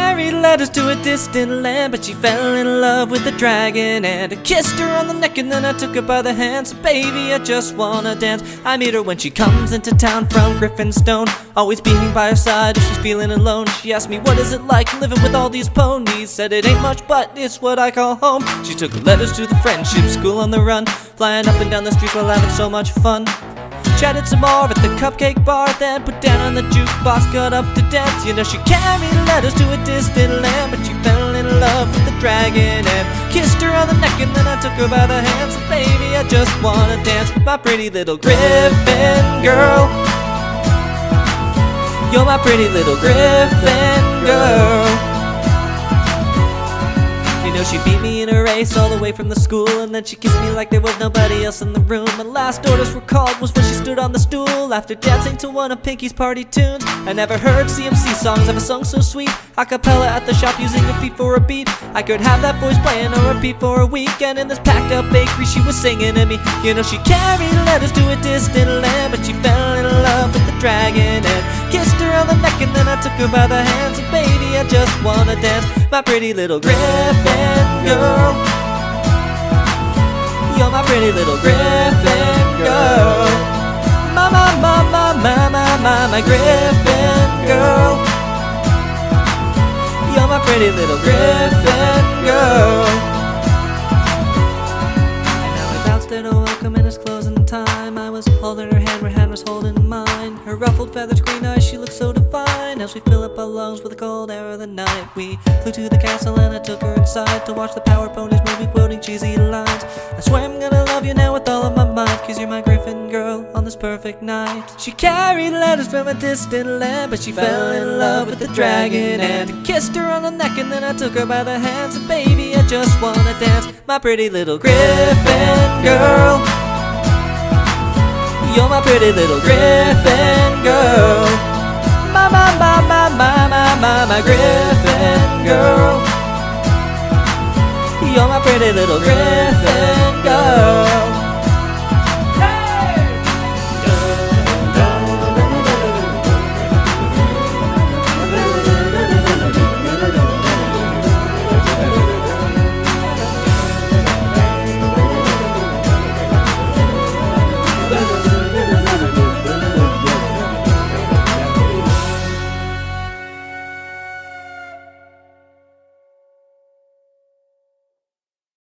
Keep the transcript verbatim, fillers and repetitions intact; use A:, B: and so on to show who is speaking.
A: carried letters to a distant land, but she fell in love with the dragon. And I kissed her on the neck and then I took her by the hand. So baby, I just wanna dance. I meet her when she comes into town from Griffinstone, always being by her side if she's feeling alone. She asked me, what is it like living with all these ponies? Said it ain't much, but it's what I call home. She took letters to the friendship school on the run, flying up and down the streets while having so much fun. Chatted some more at the cupcake bar, then put down on the jukebox, got up to dance. You know she carried letters to a distant land, but she fell in love with the dragon. And kissed her on the neck and then I took her by the hand. So baby, I just wanna dance with my pretty little Griffin girl. You're my pretty little Griffin girl. You know she beat me in a race all the way from the school, and then she kissed me like there was nobody else in the room. My last orders were called was when she stood on the stool, after dancing to one of Pinky's party tunes. I never heard C M C songs ever sung so sweet, a cappella at the shop using her feet for a beat. I could have that voice playing on repeat for a week, and in this packed up bakery she was singing to me. You know she carried letters to a distant land, but she fell in love with the dragon. And kissed her on the neck and then I took her by the hand. So baby, I just wanna dance, my pretty little Griffin girl. You're my pretty little Griffin girl. My, my, my, my, my, my, my, my Griffin girl. You're my pretty little Griffin girl. And now we bounced at a welcome and it's closing time. I was holding her hand, her hand was holding mine. Her ruffled feathers, green eyes, she looked so divine. As we fill up our lungs with the cold air of the night, we flew to the castle and I took her inside to watch the power ponies movie, quoting cheesy lines. I swear I'm gonna love you now with all of my might, cause you're my Griffin girl on this perfect night. She carried letters from a distant land, but she fell in love with the dragon. And I kissed her on the neck and then I took her by the hand. So baby, I just wanna dance, my pretty little Griffin girl. You're my pretty little Griffin girl. My, my, my, my, my, my, my, my Griffin girl. You're my pretty little Griffin girl.